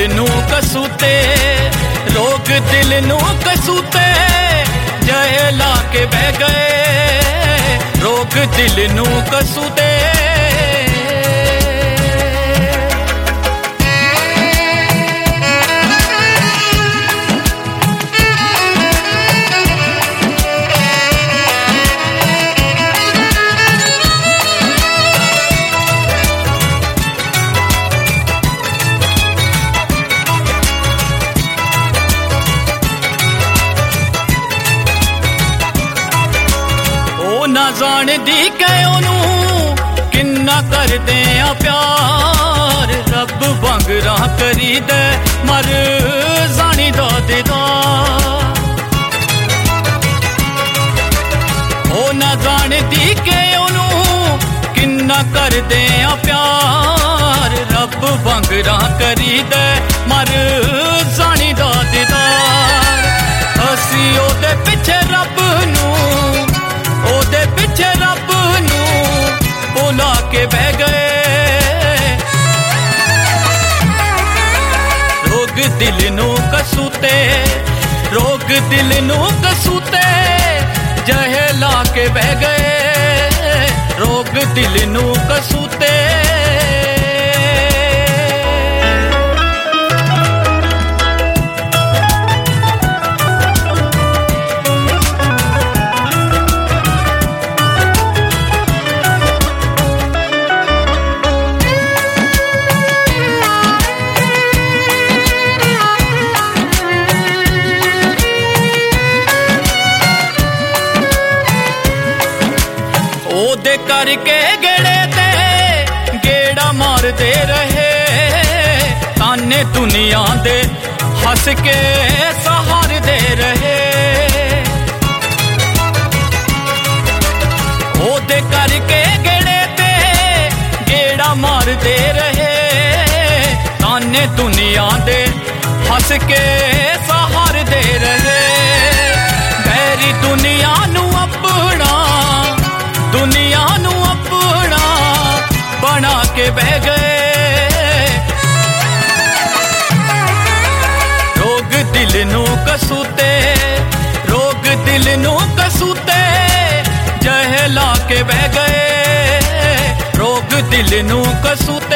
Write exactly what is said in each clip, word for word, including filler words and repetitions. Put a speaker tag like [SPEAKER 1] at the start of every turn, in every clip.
[SPEAKER 1] नू कसूते, रोग दिल नू कसूते, जहला के बह गए, रोग दिल नू कसूते। ना जान दी के ओनू किन्ना कर दे आ प्यार, रब वांगरा करी दे मर जानी दा दीदार। ओ ना जान दी के ओनू किन्ना कर दे आ प्यार, रब वांगरा करी दे मर जानी दा दीदार। असी ओदे पिछे रब नू, ओदे पिछे रब नू बुला के बह गए, रोग दिल नू कसूते, रोग दिल नू कसूते, जहला के बह गए, रोग दिल नू कसूते। ओदे करके गेड़े ते गेड़ा मारदे रहे, ताने दुनिया दे हंस के सहारदे रहे। ओदे करके गेड़े ते गेड़ा मारदे रहे, ताने दुनिया दे हंस के सहारदे रहे। गैरी दुनिया नू अपना, दुनिया नू अपना बना के बह गए, रोग दिल नू कसूते, रोग दिल नू कसूते, जहला के बह गए, रोग दिल नू कसूते।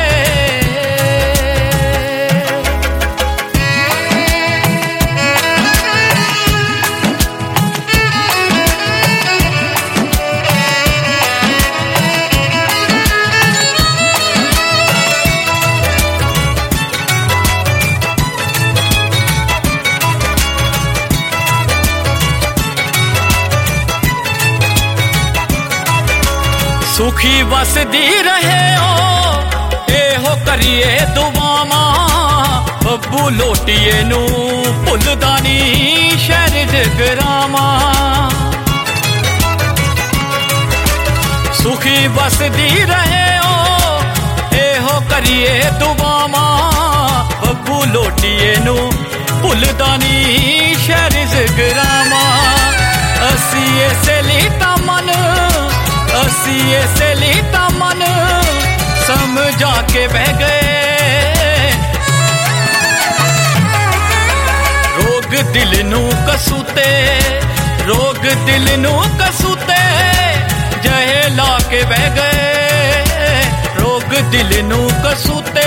[SPEAKER 1] सुखी वसदी रहे ओ एहो करिए दुआवां, बब्बू लोटिए नू भुलदा नी शहर जगरावां। सुखी वसदी रहे ओ एहो करिए दुआवां, बब्बू लोटिए नू भुलदा नी शहर जगरावां। असी ऐसे लीता मन, असी ऐसे लीता मन समझा के बह गए, रोग दिल नू कसूते, रोग दिल नू कसूते, जहला के बह गए, रोग दिल नू कसूते।